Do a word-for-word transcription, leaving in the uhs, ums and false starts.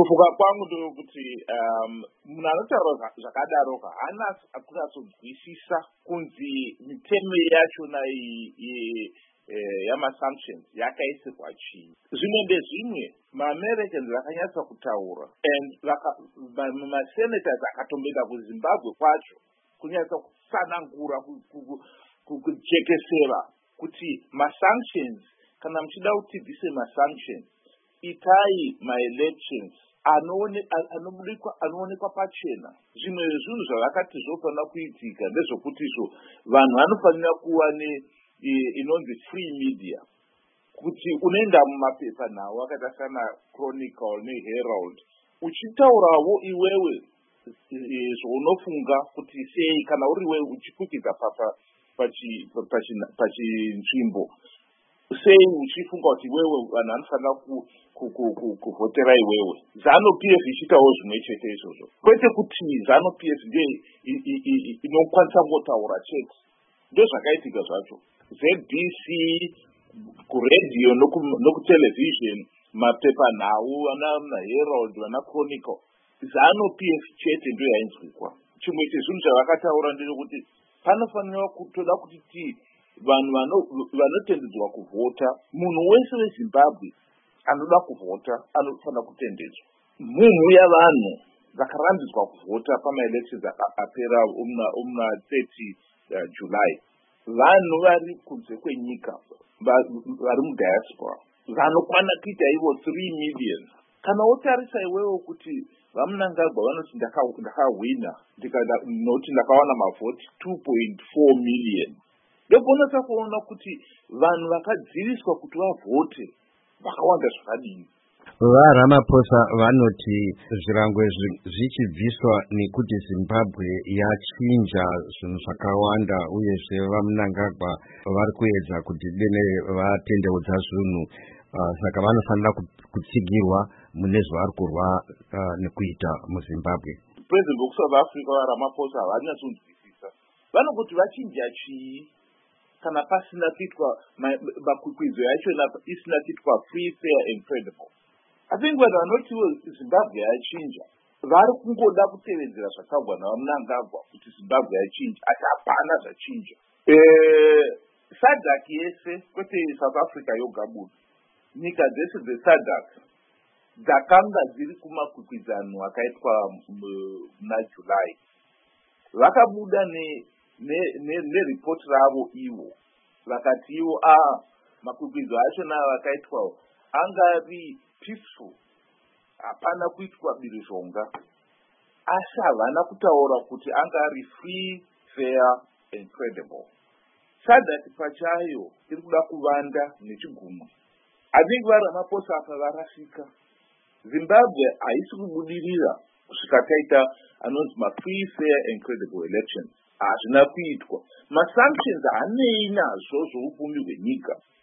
kufuka kwangu ndokuti um munhu anotaura zvakadaroka haana kunyatsonzwisisa kunzi mitemo yachona yamasanctions yakaisirwa chii. Zvimwe ndezvimwe maAmericans vakanyatsa kutaura and masenators akatombeda kuZimbabwe kwacho kunyatsa kutsanangura kujekesera kuti masanctions kana muchida kuti bvise masanctions itai maelections anoonekwa anoonekwa pachena. Zvimwe zvinhu zvavakati zvofanira kuitika ndezvokuti izvo vanhu vanofanira kuva inonzi free media, kuti unoenda mumapepa nawo akaita sana Chronicle neHerald uchitaurawo iwewe zvaunofunga kuti sei kana uri wewe uchikukidza pachinzvimbo sei uchifunga kuti wewe vanhu vanofanira kuvhotera iwewe. ZANU-P F ichitawo zvimwe chete izvozvo, kwete kuti ZANU-P F ndiyo inokwanisa kungotaura chete. Ndozvakaitika zvacho. Z B C kuredio nokutelevision mapepa nawo vana Herald vana Chronicle ZANU-P F chete ndiyo yainzwikwa. Chimwe chezvinhu zvavakataura ndechekuti panofanira kutoda kuti ti vanhu vanotendedzwa kuvhota, munhu wese weZimbabwe anoda kuvhota anofanira kutendedzwa. Mhumhu yavanhu vakarambidzwa kuvhota pamaelections apera omuna thirty July vanhu vari kunze kwenyika vari mudiaspora vanokwana kuita ivo three million. Kana wotarisa iwewo kuti vaMnangagwa vanoti ndakahwina noti ndakawana mavhoti two point four million, ndoponesa kuona kuti vanhu vakadziviswa kuti vavhote vakawanda zvakadini. VaRamaphosa vanoti zvirangwe zvichibviswa nekuti Zimbabwe yachinja zvinhu zvakawanda uyezve vaMnangagwa vari kuedza kuti dene vatendeudza zvinhu saka vanofanira kutsigirwa mune zvavari kurwa nekuita muZimbabwe. President weSouth Africa vaRamaphosa havanyatsonzwisisa vanokuti vachinja chii kana pasina kuitwa makwikwidzo yacho isina kuitwa free, fair and credible. I think vanhu vanoti Zimbabwe yachinja vari kungoda kutevedzera zvakabva navaMnangagwa kuti Zimbabwe yachinja, asi hapana zvachinja. SADC yese kwete South Africa yoga buda, nyika dzese dzeSADC dzakanga dziri kumakwikwidzano akaitwa muna July vakabuda neripoti ravo ivo vakati ivo makwikwidzo acho nayo akaitwa anga ari peaceful, hapana kuitwa birizhonga, asi havana kutaura kuti anga ari free, fair and credible. SADC pachayo iri kuda kuvanda nechigumo. I think vaRamaphosa akavarasika. Zimbabwe haisi kubudirira kusvika taita anonzi ma-free, fair and credible elections. Hazvina kuitwa. Ma-sanctions hanei nazvo zvoupfumi hwenyika.